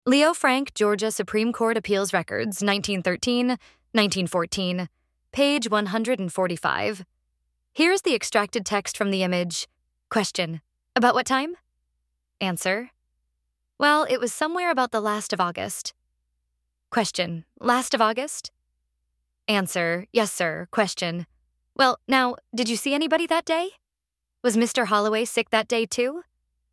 Leo Frank, Georgia Supreme Court Appeals Records, 1913, 1914, page 145. Here's the extracted text from the image. Question. About what time? Answer. Well, it was somewhere about the last of August. Question. Last of August? Answer. Yes, sir. Question. Well, now, did you see anybody that day? Was Mr. Holloway sick that day too?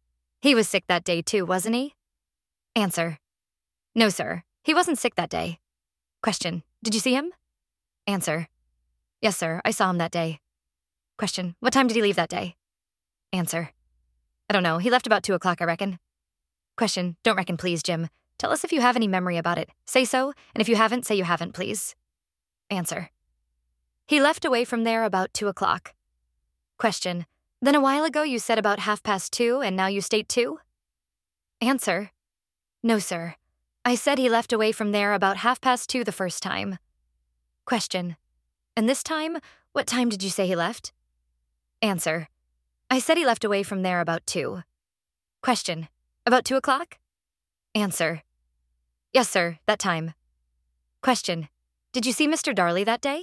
He was sick that day too, wasn't he? Answer. No, sir. He wasn't sick that day. Question. Did you see him? Answer. Yes, sir. I saw him that day. Question. What time did he leave that day? Answer. I don't know. He left about 2 o'clock, I reckon. Question. Don't reckon, please, Jim. Tell us if you have any memory about it. Say so, and if you haven't, say you haven't, please. Answer. He left away from there about 2 o'clock. Question. Then a while ago you said about 2:30, and now you state 2? Answer. No, sir. I said he left away from there about 2:30 the first time. Question. And this time, what time did you say he left? Answer. I said he left away from there about 2. Question. About 2 o'clock? Answer. Yes, sir, that time. Question. Did you see Mr. Darley that day?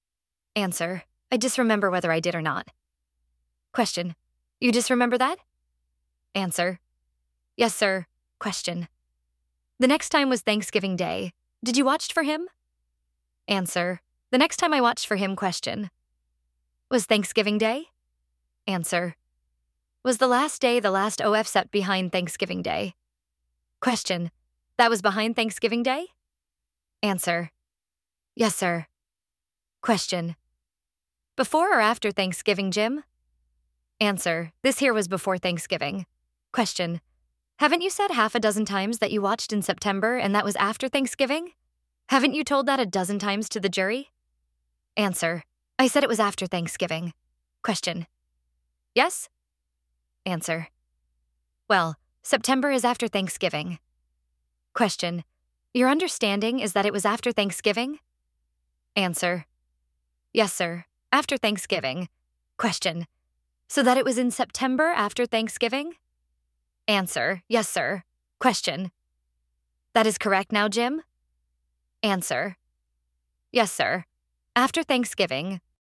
Answer. I disremember whether I did or not. Question. You disremember that? Answer. Yes, sir. Question. The next time was Thanksgiving Day. Did you watch for him? Answer. The next time I watched for him. Question. Was Thanksgiving Day? Answer. Was the last day the last OF set behind Thanksgiving Day? Question. That was behind Thanksgiving Day? Answer. Yes, sir. Question. Before or after Thanksgiving, Jim? Answer. This here was before Thanksgiving. Question. Haven't you said 6 times that you watched in September and that was after Thanksgiving? Haven't you told that 12 times to the jury? Answer. I said it was after Thanksgiving. Question. Yes? Answer. Well, September is after Thanksgiving. Question. Your understanding is that it was after Thanksgiving? Answer. Yes, sir. After Thanksgiving. Question. So that it was in September after Thanksgiving? Answer. Yes, sir. Question. That is correct now, Jim? Answer. Yes, sir. After Thanksgiving.